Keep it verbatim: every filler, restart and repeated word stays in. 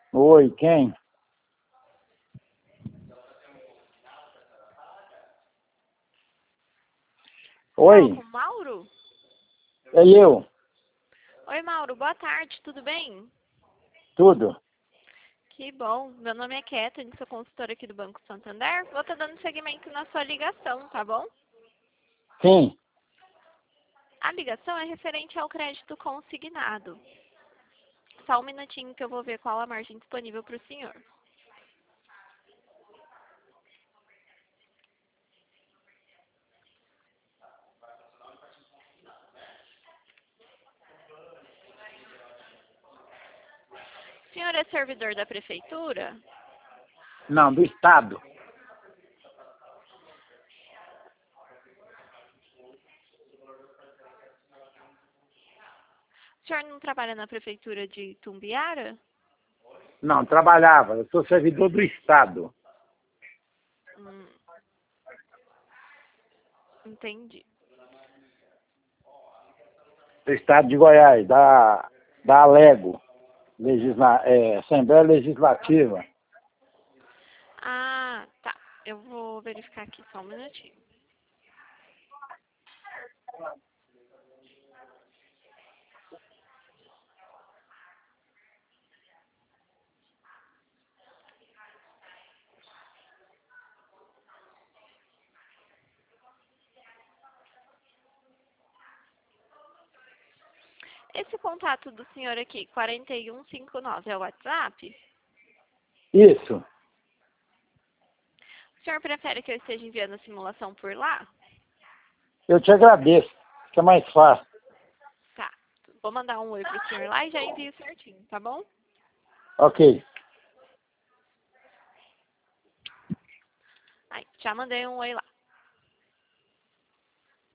Oi, quem? Fala Oi, com o Mauro? é eu. Oi, Mauro, boa tarde, tudo bem? Tudo? Que bom. Meu nome é Kathleen, sou consultora aqui do Banco Santander. Vou estar dando seguimento na sua ligação, tá bom? Sim. A ligação é referente ao crédito consignado. Só um minutinho que eu vou ver qual a margem disponível para o senhor. O senhor é servidor da prefeitura? Não, do Estado. O senhor não trabalha na prefeitura de Tumbiara? Não, trabalhava. Eu sou servidor do Estado. Hum, entendi. Do Estado de Goiás, da, da Alego, Legisla, é, Assembleia Legislativa. Ah, tá. Eu vou verificar aqui só um minutinho. Esse contato do senhor aqui, quatro um cinco nove, é o WhatsApp? Isso. O senhor prefere que eu esteja enviando a simulação por lá? Eu te agradeço. Fica mais fácil. Tá. Vou mandar um oi pro senhor lá e já envio certinho, tá bom? Ok. Aí, já mandei um oi lá.